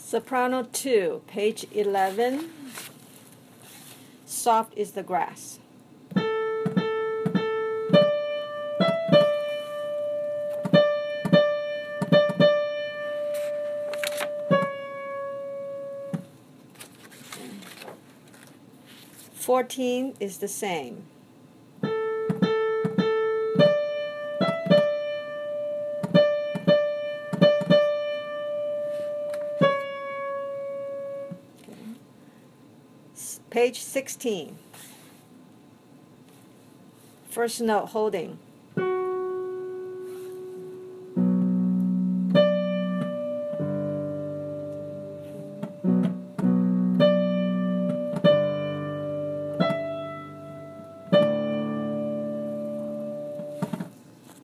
Soprano 2, page 11. Soft is the grass. Okay. 14 is the same. Page 16. First note, holding.